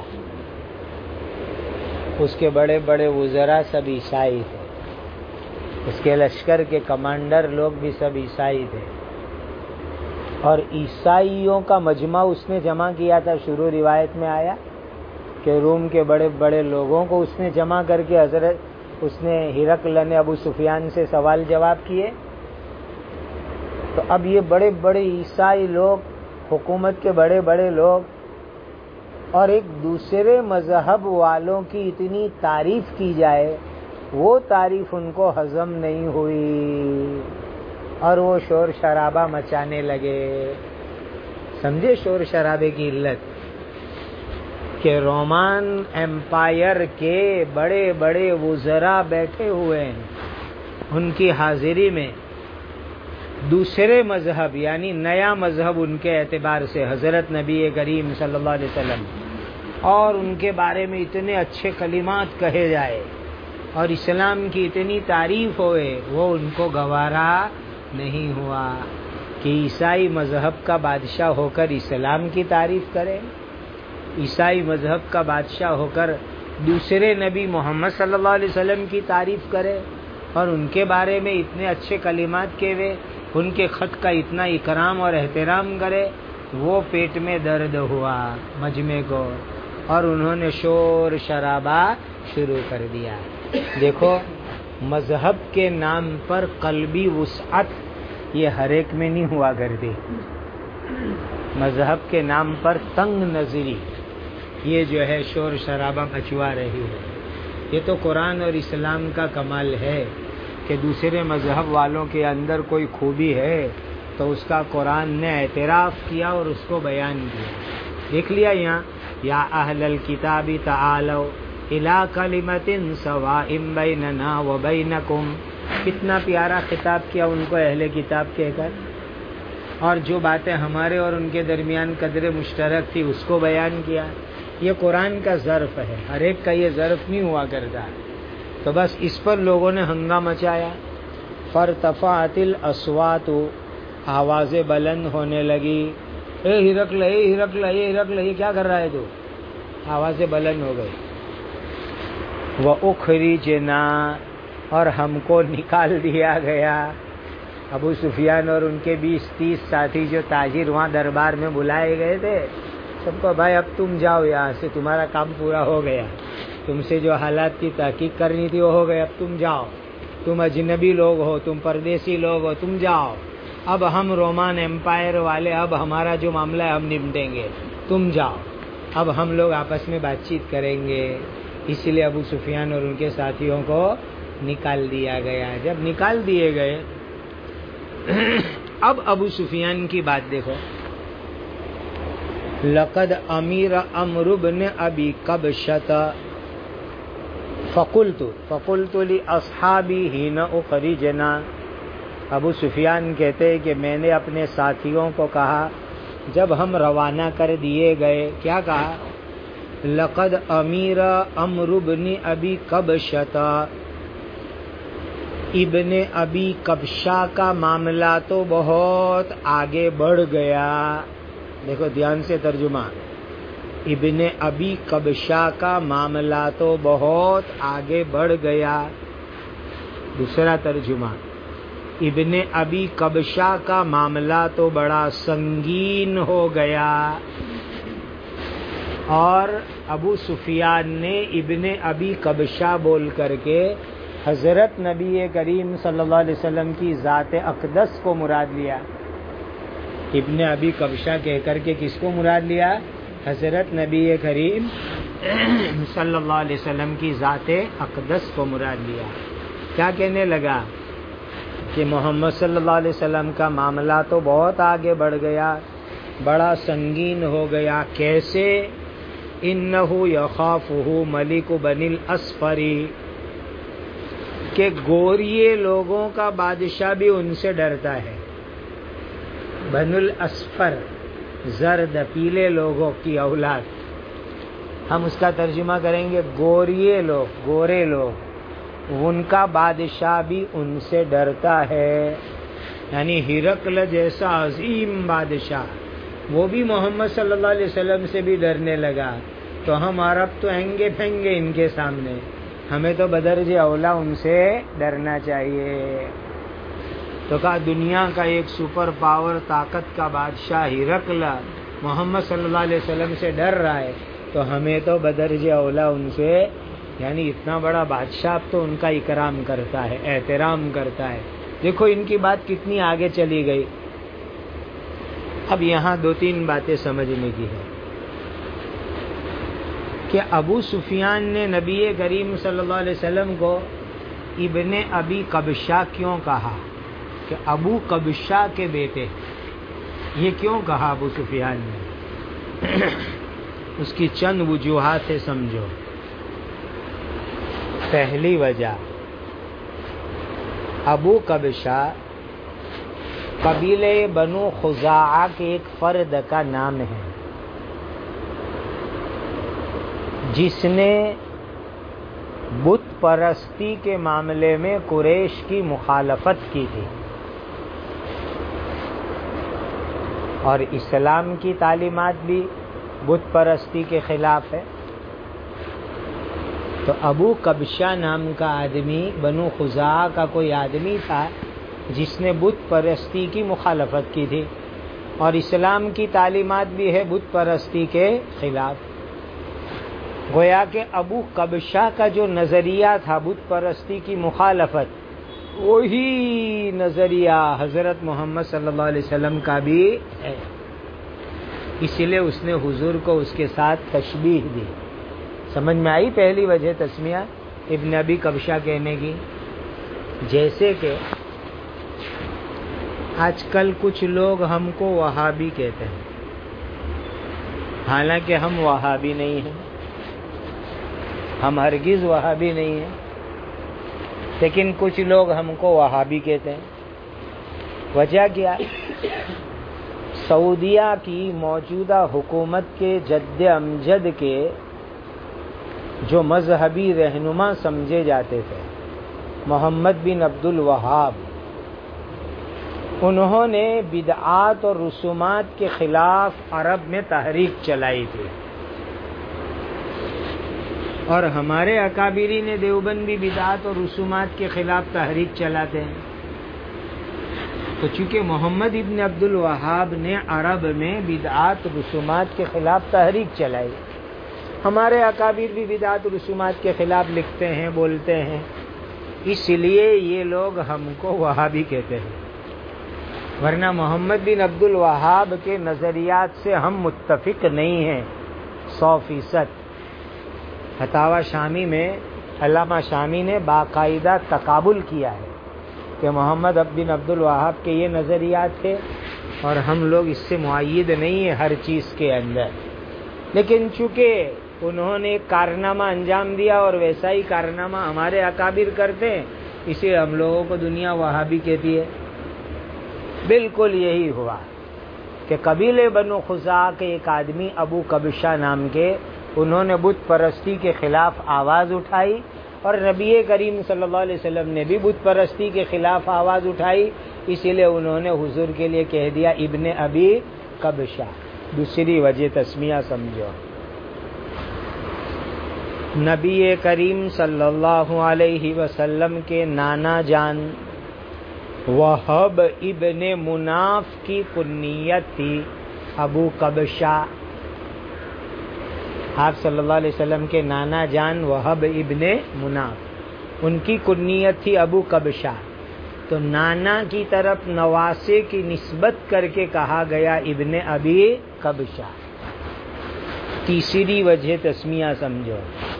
اس کے بڑے بڑے وزراء سب عیسائی تھے، اس کے لشکر کے کمانڈر لوگ بھی سب عیسائی تھے، اور عیسائیوں کا مجمع اس نے جمع کیا تھا۔ شروع روایت میں آیا کہ روم کے بڑے بڑے لوگوں کو اس نے جمع کر کے اس نے ہرقل نے ابو سفیان سے سوال جواب کیے۔ تو اب یہ بڑے بڑے عیسائی لوگ، حکومت کے بڑے بڑے لوگ، اور ایک دوسرے مذہب والوں کی اتنی تعریف کی جائے، وہ تعریف ان کو ہضم نہیں ہوئی اور وہ شور شرابہ مچانے لگے۔ سمجھے شور شرابے کی علت؟ کہ رومان ایمپائر کے بڑے بڑے وزراء بیٹھے ہوئے ہیں، ان کی حاضری میں دوسرے مذہب یعنی نیا مذہب ان کے اعتبار سے حضرت نبی کریم صلی اللہ علیہ وسلم، اور ان کے بارے میں اتنے اچھے کلمات کہے جائے اور اسلام کی اتنی تعریف ہوئے، وہ ان کو گوارا نہیں ہوا کہ عیسائی مذہب کا بادشاہ ہو کر اسلام کی تعریف کرے، عیسائی مذہب کا بادشاہ ہو کر دوسرے نبی محمد صلی اللہ علیہ وسلم کی تعریف کرے اور ان کے بارے میں اتنے اچھے کلمات کہے، ان کے خط کا اتنا اکرام اور احترام کرے۔ وہ پیٹ میں درد ہوا مجمع کو، اور انہوں نے شور شرابہ شروع کر دیا۔ دیکھو مذہب کے نام پر قلبی وسعت یہ ہر ایک میں نہیں ہوا کرتی، مذہب کے نام پر تنگ نظری یہ جو ہے شور شرابہ مچوا رہی ہے۔ یہ تو قرآن اور اسلام کا کمال ہے کہ دوسرے مذہب والوں کے اندر کوئی خوبی ہے تو اس کا قرآن نے اعتراف کیا اور اس کو بیان کیا۔ دیکھ لیا یہاں، یا اہل الکتاب تعالوا الی کلمۃ سواء بیننا وبینکم، کتنا پیارا خطاب کیا ان کو اہل کتاب کہہ کر، اور جو باتیں ہمارے اور ان کے درمیان قدر مشترک تھی اس کو بیان کیا۔ یہ قرآن کا ظرف ہے، ہر ایک کا یہ ظرف نہیں ہوا کرتا، تو بس اس پر لوگوں نے ہنگامہ مچایا۔ فارتفعت الاصوات، آوازیں بلند ہونے لگی، اے ہرقل اے ہرقل اے ہرقل، یہ کیا کر رہا ہے تو؟ آوازیں بلند ہو گئی۔ وَأُخْرِجْنَا، اور ہم کو نکال دیا گیا۔ ابو سفیان اور ان کے 20-30 ساتھی جو تاجر وہاں دربار میں بلائے گئے تھے، سب کو بھائی اب تم جاؤ یہاں سے، تمہارا کام پورا ہو گیا، تم سے جو حالات کی تحقیق کرنی تھی وہ ہو گئے، اب تم جاؤ، تم اجنبی لوگ ہو، تم پردیسی لوگ ہو، تم جاؤ، اب ہم رومان ایمپائر والے اب ہمارا جو معاملہ ہے ہم نمٹیں گے، تم جاؤ، اب ہم لوگ آپس میں بات چیت کریں گے۔ اسی لیے ابو سفیان اور ان کے ساتھیوں کو نکال دیا گیا۔ جب نکال دیے گئے، اب ابو سفیان کی بات دیکھو، لقد امیر عمرو بن ابی قبشۃ فقلت لاصحابی حین اخرجنا، ابو سفیان کہتے ہیں کہ میں نے اپنے ساتھیوں کو کہا جب ہم روانہ کر دیے گئے، کیا کہا؟ لقد امیر عمرو بن ابی قبشۃ، ابن ابی قبشہ کا معاملہ تو بہت آگے بڑھ گیا۔ دیکھو دھیان سے ترجمہ، ابن ابی قبشہ کا معاملہ تو بہت آگے بڑھ گیا۔ دوسرا ترجمہ، ابن ابی قبشہ کا معاملہ تو بڑا سنگین ہو گیا۔ اور ابو سفیان نے ابن ابی کبشہ بول کر کے حضرت نبی کریم صلی اللہ علیہ وسلم کی ذات اقدس کو مراد لیا. ابن ابی کبشہ کہہ کر کے کس کو مراد لیا؟ حضرت نبی کریم صلی اللہ علیہ وسلم کی ذات اقدس کو مراد لیا. کیا کہنے لگا کہ محمد صلی اللہ علیہ وسلم کا معاملہ تو بہت آگے بڑھ گیا، بڑا سنگین ہو گیا. کیسے؟ انہ یخافہ ملک بنی الاصفر، کہ گوریے لوگوں کا بادشاہ بھی ان سے ڈرتا ہے. بنو الاصفر زرد پیلے لوگوں کی اولاد، ہم اس کا ترجمہ کریں گے گوریے لوگ، گورے لوگ، ان کا بادشاہ بھی ان سے ڈرتا ہے. یعنی ہرقل جیسا عظیم بادشاہ وہ بھی محمد صلی اللہ علیہ وسلم سے بھی ڈرنے لگا، تو ہم عرب تو ہنگے پھنگے ان کے سامنے، ہمیں تو بدرج اولا ان سے ڈرنا چاہیے. تو کہا دنیا کا ایک سپر پاور طاقت کا بادشاہ ہرقل محمد صلی اللہ علیہ وسلم سے ڈر رہا ہے، تو ہمیں تو بدرج اولا ان سے، یعنی اتنا بڑا بادشاہ اب تو ان کا اکرام کرتا ہے، احترام کرتا ہے. دیکھو ان کی بات کتنی آگے چلی گئی. اب یہاں دو تین باتیں سمجھنے کی ہے کہ ابو سفیان نے نبی کریم صلی اللہ علیہ وسلم کو ابن ابی کبشہ کیوں کہا، کہ ابو کبشہ کے بیٹے، یہ کیوں کہا ابو سفیان نے؟ اس کی چند وجوہات سمجھو. پہلی وجہ، ابو کبشہ قبیلے بنو خزاعہ کے ایک فرد کا نام ہے جس نے بت پرستی کے معاملے میں قریش کی مخالفت کی تھی اور اسلام کی تعلیمات بھی بت پرستی کے خلاف ہے. تو ابو کبشہ نام کا آدمی، بنو خزاعہ کا کوئی آدمی تھا جس نے بت پرستی کی مخالفت کی تھی اور اسلام کی تعلیمات بھی ہے بت پرستی کے خلاف. گویا کہ ابو کبشہ کا جو نظریہ تھا بت پرستی کی مخالفت، وہی نظریہ حضرت محمد صلی اللہ علیہ وسلم کا بھی ہے. اس لیے اس نے حضور کو اس کے ساتھ تشبیہ دی. سمجھ میں آئی پہلی وجہ تسمیہ ابن ابی کبشہ کہنے کی؟ جیسے کہ آج کل کچھ لوگ ہم کو وہابی کہتے ہیں، حالانکہ ہم وہابی نہیں ہیں، ہم ہرگز وہابی نہیں ہیں، لیکن کچھ لوگ ہم کو وہابی کہتے ہیں. وجہ کیا؟ سعودیہ کی موجودہ حکومت کے جد امجد کے جو مذہبی رہنما سمجھے جاتے تھے، محمد بن عبد الوہاب، انہوں نے بدعات اور رسومات کے خلاف عرب میں تحریک چلائی تھی. اور ہمارے اکابرین دیوبندی بدعات اور رسومات کے خلاف تحریک چلاتے ہیں. تو چونکہ محمد ابن عبد الوہاب نے عرب میں بدعات رسومات کے خلاف تحریک چلائی، ہمارے اکابر بھی بدعات رسومات کے خلاف لکھتے ہیں، بولتے ہیں، اس لیے یہ لوگ ہم کو وہابی کہتے ہیں. ورنہ محمد بن عبد الوہاب کے نظریات سے ہم متفق نہیں ہیں 100%. فتاوی شامی میں علامہ شامی نے باقاعدہ تقابل کیا ہے کہ محمد بن عبد الوہاب کے یہ نظریات تھے اور ہم لوگ اس سے معید نہیں ہیں ہر چیز کے اندر. لیکن چونکہ انہوں نے ایک کارنامہ انجام دیا اور ویسا ہی کارنامہ ہمارے اکابر کرتے ہیں، اسے ہم لوگوں کو دنیا وہابی کہتی ہے. بالکل یہی ہوا کہ قبیلے بنو خزاعہ کے ایک آدمی ابو کبشہ نام کے، انہوں نے بت پرستی کے خلاف آواز اٹھائی اور نبی کریم صلی اللہ علیہ وسلم نے بھی بت پرستی کے خلاف آواز اٹھائی. اسی لیے انہوں نے حضور کے لیے کہہ دیا ابن ابی کبشہ. دوسری وجہ تسمیہ سمجھو. نبی کریم صلی اللہ علیہ وسلم کے نانا جان وہب ابن مناف کی کنیت تھی ابو کبشہ. آپ صلی اللہ علیہ وسلم کے نانا جان وہب ابن مناف، ان کی کنیت تھی ابو قبشہ، تو نانا کی طرف نواسے کی نسبت کر کے کہا گیا ابن ابی قبشہ۔ تیسری وجہ تسمیہ سمجھو،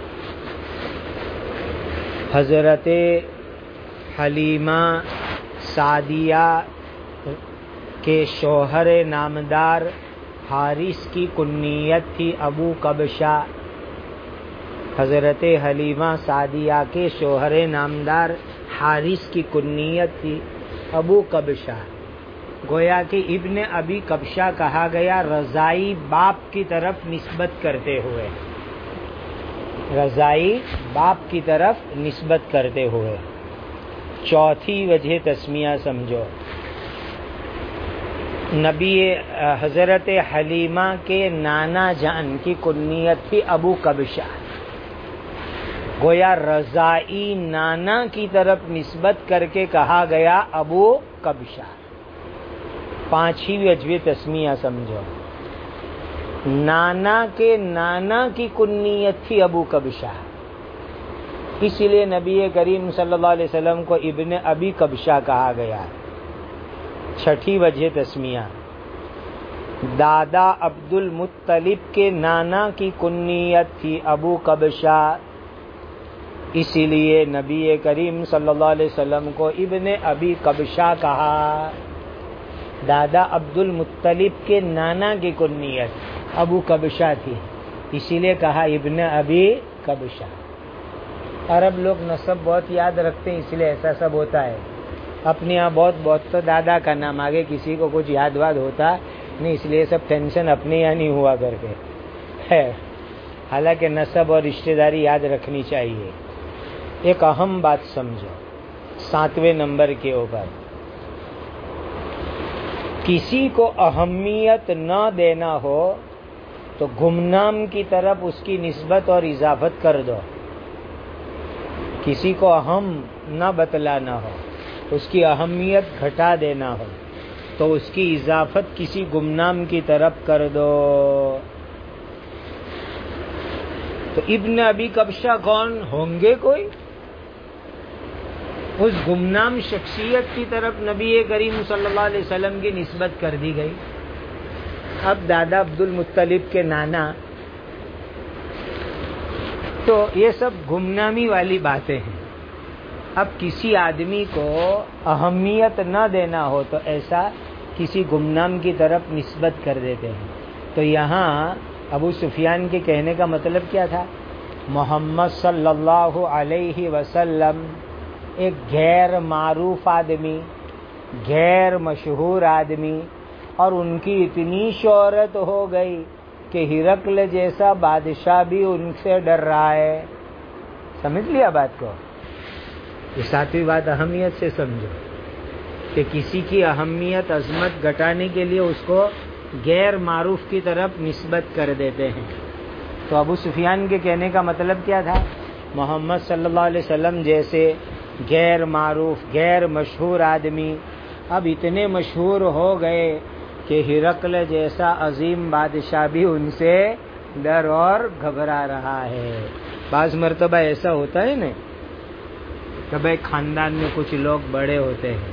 حضرت حلیمہ سعدیہ کے شوہر نامدار حارث کی کنیت تھی ابو قبشہ۔ حضرت حلیمہ سعدیہ کے شوہر نامدار حارث کی کنیت تھی ابو قبشہ، گویا کہ ابن ابی قبشہ کہا گیا رضائی باپ کی طرف نسبت کرتے ہوئے، رضائی باپ کی طرف نسبت کرتے ہوئے۔ چوتھی وجہ تسمیہ سمجھو، نبی حضرت حلیمہ کے نانا جان کی کنیت تھی ابو قبشہ، گویا رضائی نانا کی طرف نسبت کر کے کہا گیا ابو قبشہ۔ پانچویں وجہ تسمیہ سمجھو، نانا کے نانا کی کنیت تھی ابو قبشہ، اس لیے نبی کریم صلی اللہ علیہ وسلم کو ابن ابی قبشہ کہا گیا۔ چھٹی وجہ تسمیہ، دادا عبد المطلب کے نانا کی کنیت تھی ابو قبشہ، اسی لیے نبی کریم صلی اللہ علیہ وسلم کو ابن ابی قبشہ کہا۔ دادا عبد المطلب کے نانا کی کنیت ابو قبشہ تھی، اسی لیے کہا ابن ابی قبشہ۔ عرب لوگ نسب بہت یاد رکھتے ہیں، اس لیے ایسا سب ہوتا ہے۔ اپنے یہاں بہت تو دادا کا نام، آگے کسی کو کچھ یاد واد ہوتا نہیں، اس لیے سب ٹینشن اپنے یہاں نہیں ہوا کرتے ہے، حالانکہ نسب اور رشتہ داری یاد رکھنی چاہیے۔ ایک اہم بات سمجھو 7ویں نمبر کے اوپر، کسی کو اہمیت نہ دینا ہو تو گمنام کی طرف اس کی نسبت اور اضافت کر دو، کسی کو اہم نہ بتلانا ہو، اس کی اہمیت گھٹا دینا ہو تو اس کی اضافت کسی گمنام کی طرف کر دو۔ تو ابن ابی قبشہ کون ہوں گے؟ کوئی اس گمنام شخصیت کی طرف نبی کریم صلی اللہ علیہ وسلم کی نسبت کر دی گئی۔ اب دادا عبد المطلب کے نانا، تو یہ سب گمنامی والی باتیں ہیں۔ اب کسی آدمی کو اہمیت نہ دینا ہو تو ایسا کسی گمنام کی طرف نسبت کر دیتے ہیں۔ تو یہاں ابو سفیان کے کہنے کا مطلب کیا تھا؟ محمد صلی اللہ علیہ وسلم ایک غیر معروف آدمی، غیر مشہور آدمی، اور ان کی اتنی شہرت ہو گئی کہ ہرقل جیسا بادشاہ بھی ان سے ڈر رہا ہے۔ سمجھ لیا بات کو؟ یہ 7ویں بات اہمیت سے سمجھو کہ کسی کی اہمیت عظمت گھٹانے کے لیے اس کو غیر معروف کی طرف نسبت کر دیتے ہیں۔ تو ابو سفیان کے کہنے کا مطلب کیا تھا؟ محمد صلی اللہ علیہ وسلم جیسے غیر معروف غیر مشہور آدمی اب اتنے مشہور ہو گئے کہ ہرقل جیسا عظیم بادشاہ بھی ان سے ڈر اور گھبرا رہا ہے۔ بعض مرتبہ ایسا ہوتا ہے نا کہ بھائی خاندان میں کچھ لوگ بڑے ہوتے ہیں،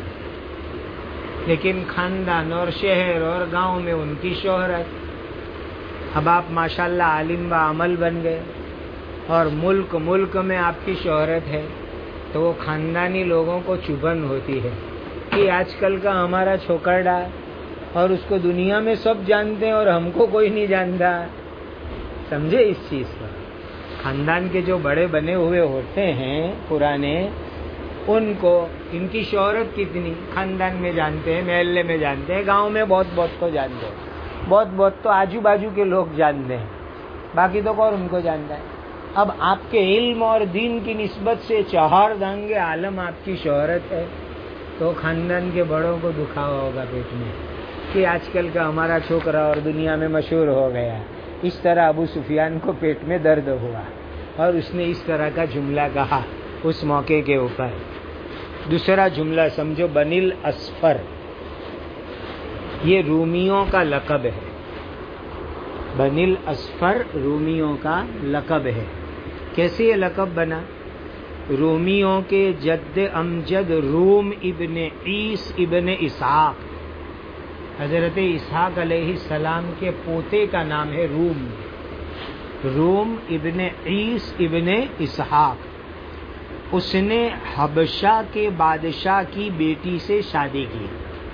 لیکن خاندان اور شہر اور گاؤں میں ان کی شہرت، اب آپ ماشاءاللہ عالم و عمل بن گئے اور ملک میں آپ کی شہرت ہے، تو وہ خاندانی لوگوں کو چبھن ہوتی ہے کہ آج کل کا ہمارا چھوکرڈا، اور اس کو دنیا میں سب جانتے ہیں اور ہم کو کوئی نہیں جانتا۔ سمجھے اس چیز کو؟ خاندان کے جو بڑے بنے ہوئے ہوتے ہیں پرانے، ان کو ان کی شہرت کتنی خاندان میں جانتے ہیں، محلے میں جانتے ہیں، گاؤں میں بہت کو جانتے ہیں، بہت تو آجو باجو کے لوگ جانتے ہیں، باقی تو کون ان کو جانتا ہے۔ اب آپ کے علم اور دین کی نسبت سے 4 دانگے عالم آپ کی شہرت ہے، تو خاندان کے بڑوں کو دکھا ہوگا پیٹ میں کہ آج کل کا ہمارا چھوکرا اور دنیا میں مشہور ہو گیا۔ اس طرح ابو سفیان کو پیٹ میں درد ہوا اور اس نے اس طرح کا جملہ کہا اس موقع کے اوپر۔ دوسرا جملہ سمجھو، بنی الاصفر، یہ رومیوں کا لقب ہے۔ بنی الاصفر رومیوں کا لقب ہے. کیسے یہ لقب بنا؟ رومیوں کے جد امجد روم ابن عیس ابن اسحاق، حضرت اسحاق علیہ السلام کے پوتے کا نام ہے روم. روم ابن عیس ابن اسحاق، اس نے حبشہ کے بادشاہ کی بیٹی سے شادی کی.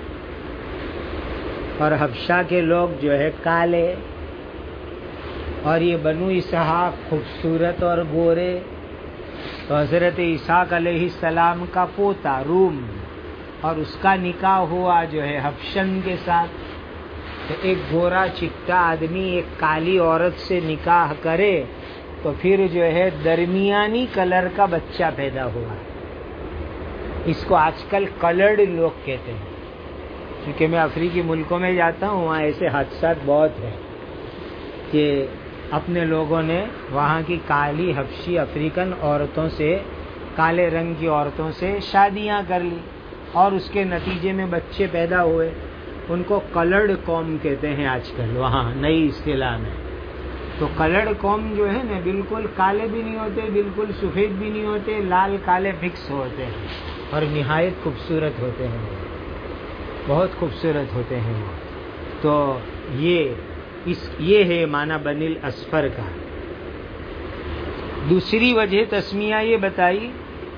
اور حبشہ کے لوگ جو ہے کالے، اور یہ بنو اسحاق خوبصورت اور گورے. تو حضرت اسحاق علیہ السلام کا پوتا روم، اور اس کا نکاح ہوا جو ہے حبشن کے ساتھ. تو ایک گورا چٹا آدمی ایک کالی عورت سے نکاح کرے تو پھر جو ہے درمیانی کلر کا بچہ پیدا ہوا. اس کو آج کل کلرڈ لوگ کہتے ہیں. کیونکہ میں افریقی ملکوں میں جاتا ہوں، وہاں ایسے حادثات بہت ہیں کہ اپنے لوگوں نے وہاں کی کالی حبشی افریقن عورتوں سے، کالے رنگ کی عورتوں سے شادیاں کر لی، اور اس کے نتیجے میں بچے پیدا ہوئے. ان کو کلرڈ قوم کہتے ہیں آج کل وہاں نئی اصطلاح میں. تو کلرڈ قوم جو ہے نا، بالکل کالے بھی نہیں ہوتے، بالکل سفید بھی نہیں ہوتے، لال کالے مکس ہوتے ہیں، اور نہایت خوبصورت ہوتے ہیں، بہت خوبصورت ہوتے ہیں. تو یہ ہے معنی بنی الاصفر کا. دوسری وجہ تسمیہ یہ بتائی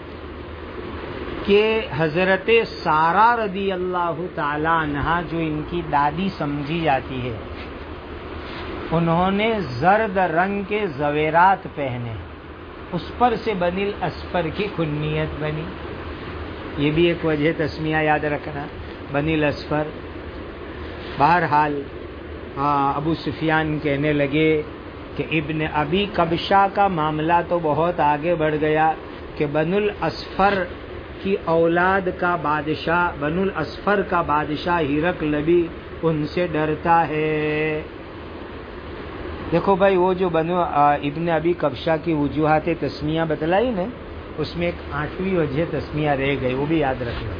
کہ حضرت سارہ رضی اللہ تعالی عنہا، جو ان کی دادی سمجھی جاتی ہے، انہوں نے زرد رنگ کے زیورات پہنے، اس پر سے بنی الاصفر کی کنیت بنی. یہ بھی ایک وجہ تسمیہ یاد رکھنا، بنی الاصفر. بہرحال ابو سفیان کہنے لگے کہ ابن ابی کبشہ کا معاملہ تو بہت آگے بڑھ گیا کہ بنو الاصفر کی اولاد کا بادشاہ، بنو الاصفر کا بادشاہ ہرقل بھی ان سے ڈرتا ہے. دیکھو بھائی، وہ جو ابن ابی کبشہ کی وجوہات تسمیہ بتلائی نا، اس میں ایک 8ویں وجہ تسمیہ رہ گئی، وہ بھی یاد رکھنا.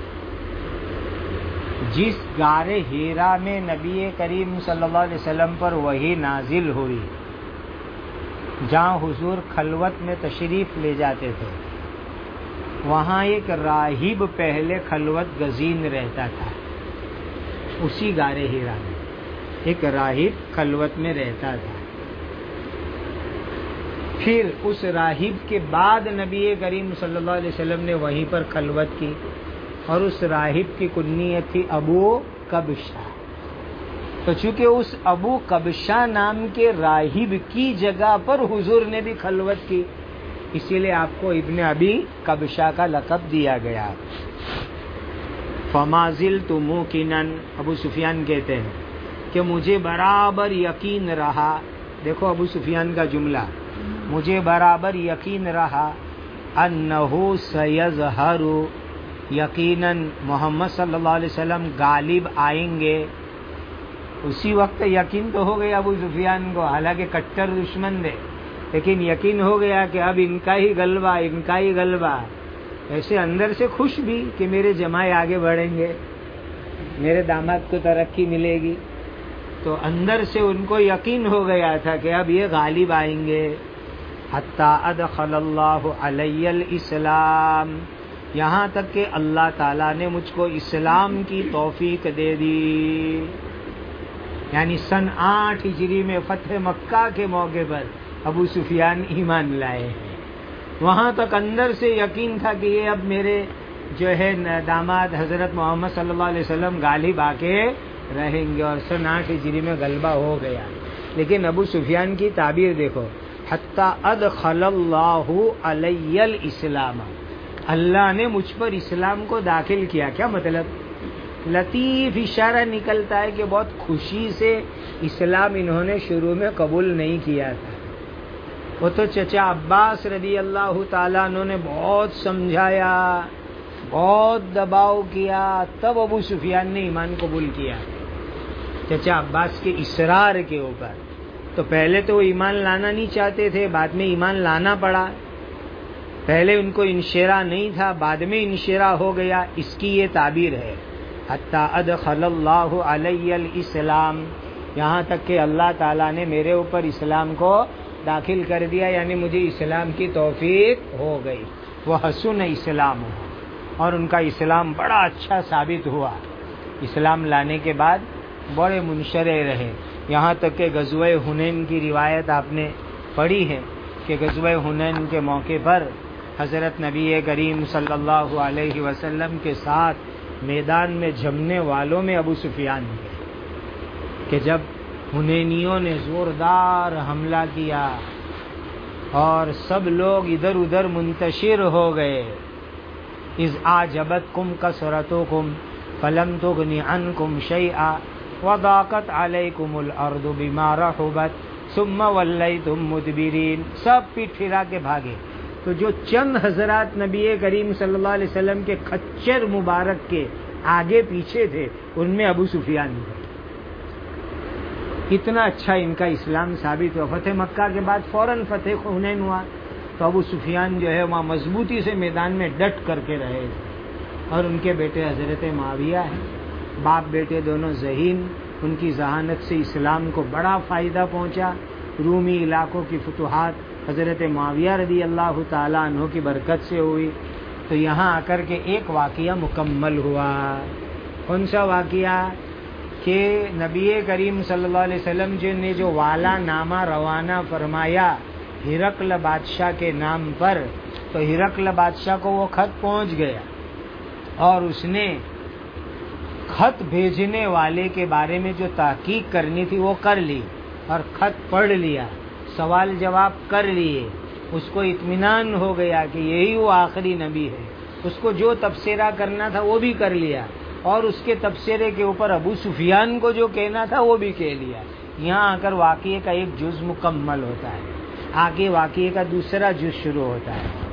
جس غار ہیرا میں نبی کریم صلی اللہ علیہ وسلم پر وحی نازل ہوئی، جہاں حضور خلوت میں تشریف لے جاتے تھے، وہاں ایک راہب پہلے خلوت گزین رہتا تھا. اسی غار ہیرا میں ایک راہب خلوت میں رہتا تھا. پھر اس راہب کے بعد نبی کریم صلی اللہ علیہ وسلم نے وہیں پر خلوت کی، اور اس راہب کی کنیت تھی ابو کبشہ. تو چونکہ اس ابو کبشہ نام کے راہب کی جگہ پر حضور نے بھی خلوت کی، اسی لیے آپ کو ابن ابی کبشہ کا لقب دیا گیا. فما زلت موقنا، ابو سفیان کہتے ہیں کہ مجھے برابر یقین رہا. دیکھو ابو سفیان کا جملہ، مجھے برابر یقین رہا انہو سیظہر، یقیناً محمد صلی اللہ علیہ وسلم غالب آئیں گے. اسی وقت یقین تو ہو گیا ابو سفیان کو، حالانکہ کٹر دشمن تھے، لیکن یقین ہو گیا کہ اب ان کا ہی غلبہ، ان کا ہی غلبہ. ایسے اندر سے خوش بھی کہ میرے جماعت آگے بڑھیں گے، میرے داماد کو ترقی ملے گی. تو اندر سے ان کو یقین ہو گیا تھا کہ اب یہ غالب آئیں گے. حتی ادخل اللہ علی الاسلام، یہاں تک کہ اللہ تعالیٰ نے مجھ کو اسلام کی توفیق دے دی. یعنی سن 8 ہجری میں فتح مکہ کے موقع پر ابو سفیان ایمان لائے ہیں. وہاں تک اندر سے یقین تھا کہ یہ اب میرے جو ہے داماد حضرت محمد صلی اللہ علیہ وسلم غالب آ کے رہیں گے، اور سن 8 ہجری میں غلبہ ہو گیا. لیکن ابو سفیان کی تعبیر دیکھو، حتی ادخل اللہ علی الاسلام، اللہ نے مجھ پر اسلام کو داخل کیا. کیا مطلب؟ لطیف اشارہ نکلتا ہے کہ بہت خوشی سے اسلام انہوں نے شروع میں قبول نہیں کیا تھا. وہ تو چچا عباس رضی اللہ تعالیٰ عنہ نے بہت سمجھایا، بہت دباؤ کیا، تب ابو سفیان نے ایمان قبول کیا چچا عباس کے اصرار کے اوپر. تو پہلے تو وہ ایمان لانا نہیں چاہتے تھے، بعد میں ایمان لانا پڑا. پہلے ان کو انشراح نہیں تھا، بعد میں انشراح ہو گیا. اس کی یہ تعبیر ہے، حتی ادخل اللہ علی الاسلام، یہاں تک کہ اللہ تعالیٰ نے میرے اوپر اسلام کو داخل کر دیا، یعنی مجھے اسلام کی توفیق ہو گئی۔ وہ حسن اسلام ہو، اور ان کا اسلام بڑا اچھا ثابت ہوا۔ اسلام لانے کے بعد بڑے منشرح رہے، یہاں تک کہ غزوہ حنین کی روایت آپ نے پڑھی ہے کہ غزوہ حنین کے موقع پر حضرت نبی کریم صلی اللہ علیہ وسلم کے ساتھ میدان میں جمنے والوں میں ابو سفیان تھے، کہ جب حنینیوں نے زوردار حملہ کیا اور سب لوگ ادھر ادھر منتشر ہو گئے، اذ اعجبتکم کثرتکم فلم تغن عنکم شیئا وضاقت علیکم الارض بما رحبت ثم ولیتم مدبرین، سب پیٹ پھرا کے بھاگے۔ تو جو چند حضرات نبی کریم صلی اللہ علیہ وسلم کے خچر مبارک کے آگے پیچھے تھے، ان میں ابو سفیان تھے۔ اتنا اچھا ان کا اسلام ثابت ہوا۔ فتح مکہ کے بعد فوراً فتح حنین ہوا، تو ابو سفیان جو ہے وہاں مضبوطی سے میدان میں ڈٹ کر کے رہے، اور ان کے بیٹے حضرت معاویہ ہیں، باپ بیٹے دونوں ذہین، ان کی ذہانت سے اسلام کو بڑا فائدہ پہنچا۔ رومی علاقوں کی فتوحات حضرت معاویہ رضی اللہ تعالیٰ عنہ کی برکت سے ہوئی۔ تو یہاں آ کر کے ایک واقعہ مکمل ہوا۔ کون سا واقعہ؟ کہ نبی کریم صلی اللہ علیہ وسلم جی نے جو والا نامہ روانہ فرمایا ہرقل بادشاہ کے نام پر، تو ہرقل بادشاہ کو وہ خط پہنچ گیا، اور اس نے خط بھیجنے والے کے بارے میں جو تحقیق کرنی تھی وہ کر لی، اور خط پڑھ لیا، سوال جواب کر لیے، اس کو اطمینان ہو گیا کہ یہی وہ آخری نبی ہے، اس کو جو تبصرہ کرنا تھا وہ بھی کر لیا، اور اس کے تبصرے کے اوپر ابو سفیان کو جو کہنا تھا وہ بھی کہہ لیا۔ یہاں آ کر واقعے کا ایک جز مکمل ہوتا ہے، آگے واقعے کا دوسرا جز شروع ہوتا ہے۔